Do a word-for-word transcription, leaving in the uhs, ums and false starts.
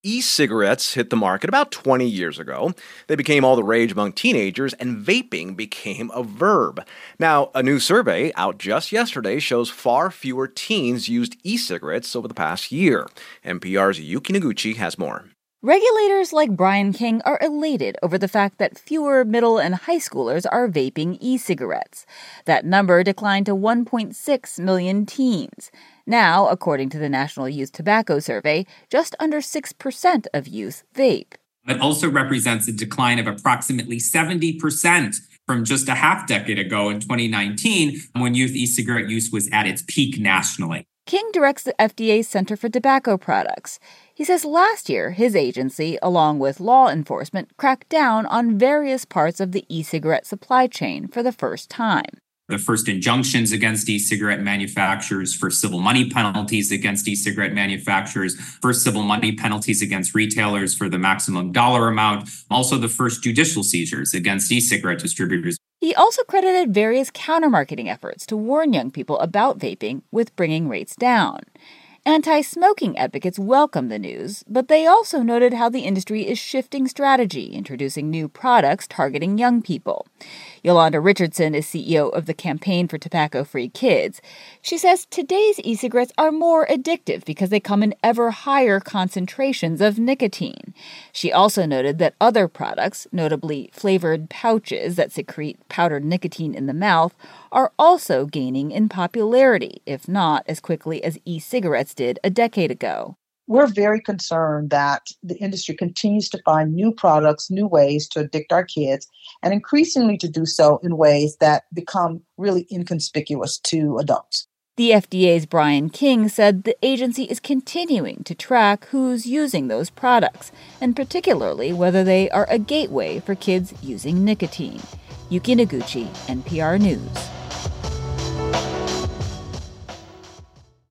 E-cigarettes hit the market about twenty years ago. They became all the rage among teenagers, and vaping became a verb. Now, a new survey out just yesterday shows far fewer teens used e-cigarettes over the past year. N P R's Yuki Noguchi has more. Regulators like Brian King are elated over the fact that fewer middle and high schoolers are vaping e-cigarettes. That number declined to one point six million teens. Now, according to the National Youth Tobacco Survey, just under six percent of youth vape. It also represents a decline of approximately seventy percent from just a half decade ago in twenty nineteen, when youth e-cigarette use was at its peak nationally. King directs the F D A's Center for Tobacco Products. He says last year, his agency, along with law enforcement, cracked down on various parts of the e-cigarette supply chain for the first time. The first injunctions against e-cigarette manufacturers, first civil money penalties against e-cigarette manufacturers, first civil money penalties against retailers for the maximum dollar amount, also the first judicial seizures against e-cigarette distributors. He also credited various counter-marketing efforts to warn young people about vaping with bringing rates down. Anti-smoking advocates welcome the news, but they also noted how the industry is shifting strategy, introducing new products targeting young people. Yolanda Richardson is C E O of the Campaign for Tobacco-Free Kids. She says today's e-cigarettes are more addictive because they come in ever higher concentrations of nicotine. She also noted that other products, notably flavored pouches that secrete powdered nicotine in the mouth, are also gaining in popularity, if not as quickly as e-cigarettes did a decade ago. We're very concerned that the industry continues to find new products, new ways to addict our kids, and increasingly to do so in ways that become really inconspicuous to adults. The F D A's Brian King said the agency is continuing to track who's using those products, and particularly whether they are a gateway for kids using nicotine. Yuki Noguchi, N P R News.